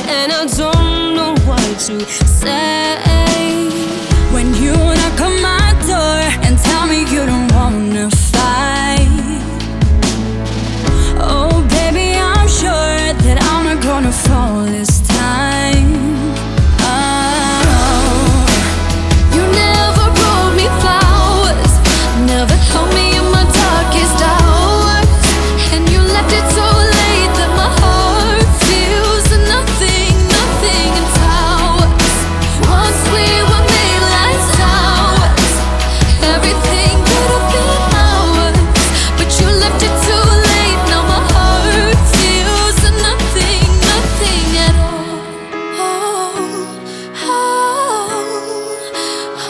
and I don't know what to say. When you knock on my door and tell me you don't wanna fight, oh baby, I'm sure that I'm not gonna fall this time. Oh, you never brought me flowers, never held me in my darkest hours, and you left it so late that my heart feels nothing, nothing in towers. Once we were made like towers, everything could have been ours, but you left it too late. Now my heart feels nothing, nothing at all. Oh, oh,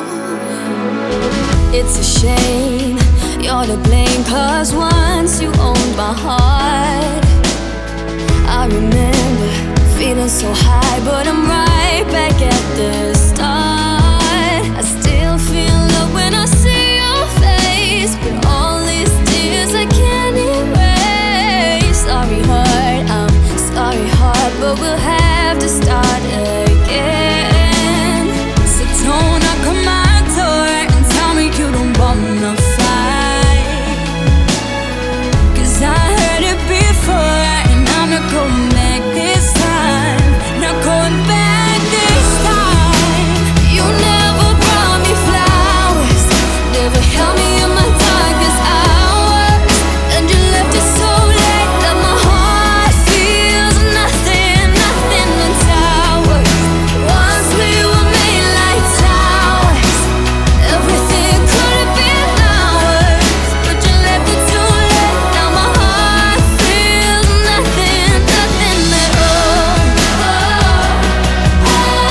oh. It's a shame you're to blame, 'cause once you owned my heart. I remember feeling so high, but I'm right back at the start. I still feel love when I see your face, but all these tears I can't erase. Sorry heart, I'm sorry heart, but we'll have to start again. so don't knock on my door and tell me you don't wanna fight, 'cause I heard it before and I'm not going back this time. Not going back this time. You never brought me flowers, never held me in my darkest hours, and you left it so late that my heart feels nothing, nothing in towers. Once we were made like towers, everything could have been ours, but you left it too late. Now my heart feels nothing, nothing at all. Oh, oh,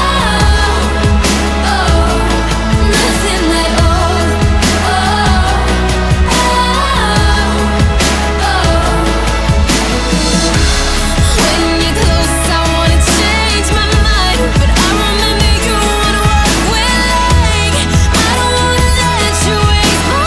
oh, nothing at all. Oh, oh, oh. When you're close, I wanna change my mind, but I remember you would walk away like I don't wanna let you waste my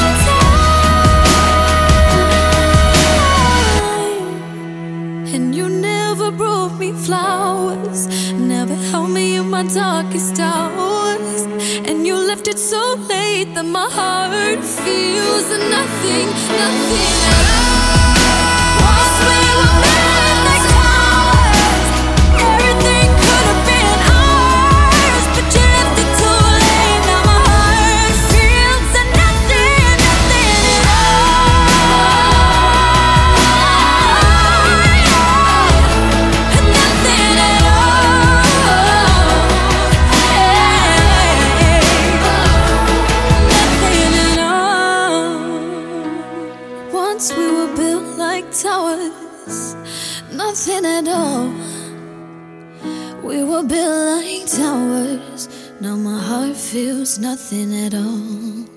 time. And you never brought me flowers, never held me in my darkest hours, and you left it so late that my heart feels nothing, nothing at all. Once we were made like towers, everything could have been ours, but you left it too late. Now my heart feels nothing, nothing at all. Nothing at all. Nothing at all. Once we were built like towers, nothing at all. We were built like towers, now my heart feels nothing at all.